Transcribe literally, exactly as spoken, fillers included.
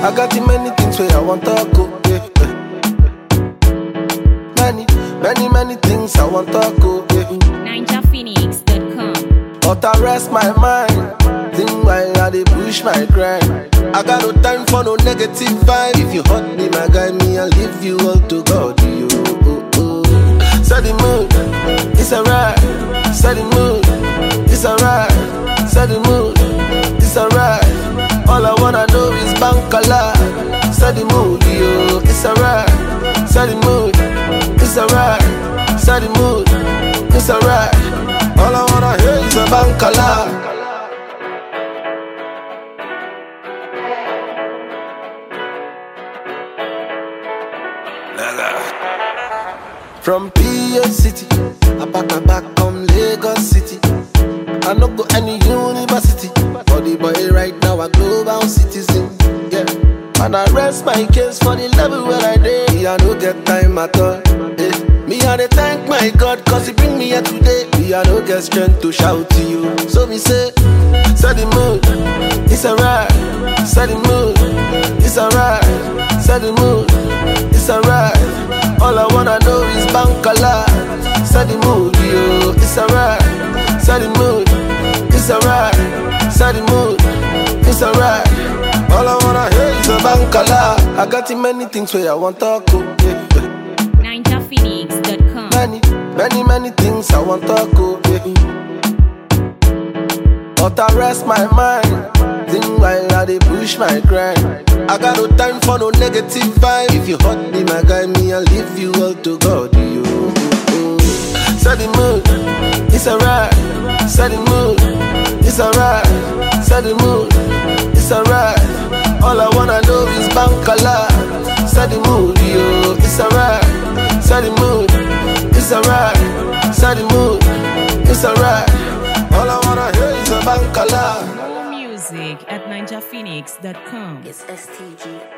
I got too many things where I want to go. Yeah. Many, many, many things I want to go. Yeah. Ninja Phoenix dot com. But I rest my mind. Think while I dey push my grind. I got no time for no negative vibe. If you hurt me, my guy, me, I'll leave you all to God. You, oh, oh. Set the mood, it's alright. Set the mood, it's alright. Set the mood, it's alright. All I wanna know is bankala. Set the mood, yo, it's alright. Set the mood, it's alright. Set the mood, it's alright. All I wanna hear is a bankala. From P A City, I back I back from Lagos City. I no go any university, for the boy right now a global citizen. Yeah, and I rest my case for the level where I did. Me I no get time at all. Eh. Me I dey thank my God 'cause he bring me here today. Me I no get strength to shout to you, so me say, set the mood, it's alright. Set the mood, it's alright. Set the mood, it's alright. All I wanna know is bankala. Set the mood, yo, it's alright. Set the mood, it's alright. Set the mood, it's alright. All I wanna hear is a bankala. I got too many things where I want to go. Yeah. Ninja Phoenix dot com. Many, many, many things I want to go. Yeah. But I rest my mind. Think while I dey push my grind. I got no time for no negative vibe. If you hurt me, my guy, me, I'll leave you all to God. You, oh. Set the mood, it's alright. Set the mood, it's alright. Set the mood, it's alright. All I wanna know is bankala. Set the mood, yo, it's alright. Set the mood, it's alright. Set the mood, it's alright. All I wanna hear is a bankala. Music at ninja phoenix dot com. It's S T G.